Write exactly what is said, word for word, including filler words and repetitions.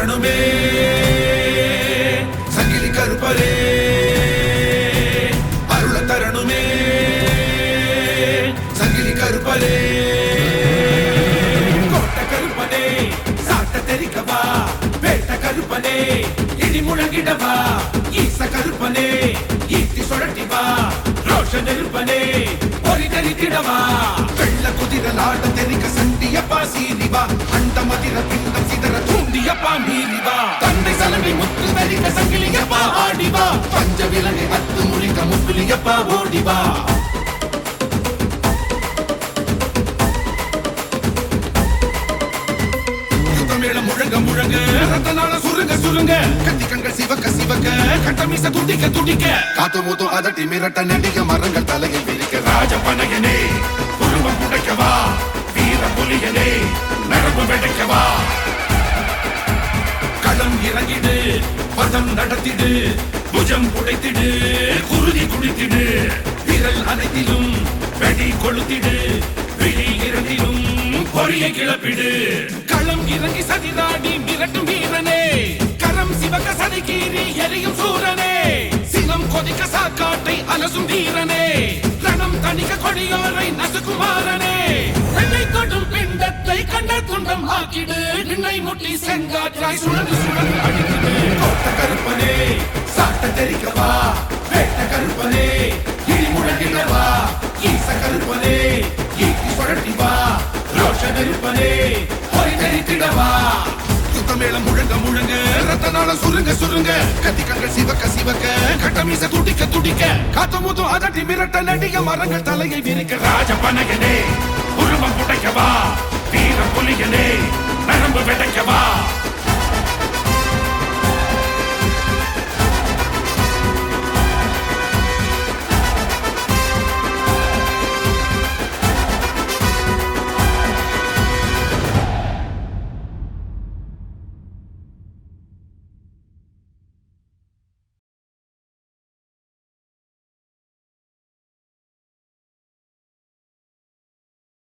தரணுமே சங்கிலி கருப்பரே அருள தரணுமே சங்கிலி கருப்பரே கோட்ட கருப்பனே சாட்ட தெரிக்கவா வேட்ட கருப்பனே இடி முழங்கிடவா ஈச கருப்பனே ஈட்டி சுழட்டிவா ரோஷ நெருப்பனே பொறி தெரித்திடவா வெள்ள குதிரலாட தெரிக்க சண்டியப்பா சீரிவா அண்ட மதிர பிண்டம் சிதற தூண்டியப்பா மீறிவா தந்தை சலங்கை முத்து தரிக்க சங்கிலியப்பா ஆடிவா பஞ்ச விலங்கை அத்து முழிக்க முப்பிலியப்பா ஓடிவா யுத்தமேளம் முழங்க முழங்க ரத்தனால சுருங்க சுருங்க கத்தி கண்கள் சிவக்க சிவக்க கட்டமீச துடிக்க துடிக்க காத்து மூத்து அதட்டி மிரட்ட நடிக மரங்கள் தலையை விரிக்க ராஜபனையனே குருவம் உடைக்கவா வீர புலியனே நரம்பு வெடைக்கவா களம் இறங்கிடு பதம் நடத்திடு புஜம் புடைத்திடு குருதி குடித்திடு விரல் அனைத்திலும் வெடி கொளுத்திடு விழி இரண்டிலும் பொறியை கிளப்பிடு களம் இறங்கி சதிராடி மிரட்டும் வீரனே கரம் சிவக்க சதை கீறி எரியும் சூரனே சினம் கொதிக்க சாக்காட்டை அலசும் வீரனே ரணம் தணிக்க கொடியோரை நசுகுமாரனே என்னை தொடும் பிண்டத்தை கண்ட துண்டம் ஆக்கிடு நின்னை முட்டி செங்காற்றாய் சுழந்து சுழந்து அடிக்கிடு கோட்ட கருப்பனே சாட்ட தெரிக்கவா வேட்ட கருப்பனே இடி முழங்கிடவா ஈச கருப்பனே ஈட்டி சுழட்டிவா ரோஷ நெருப்பனே பொறி தெரித்திடவா யுத்தமேளம் முழங்க முழங்க ரத்தனால சுருங்க சுருங்க கத்தி கண்கள் சிவக்க சிவக்க கட்டமீச துடிக்க துடிக்க காத்து மூத்து அதட்டி மிரட்ட நடிக மரங்கள் தலையை விரிக்க ராஜபனையனே உருவம் புடைக்கவா வீர புலியனே நரம்பு வெடைக்கவா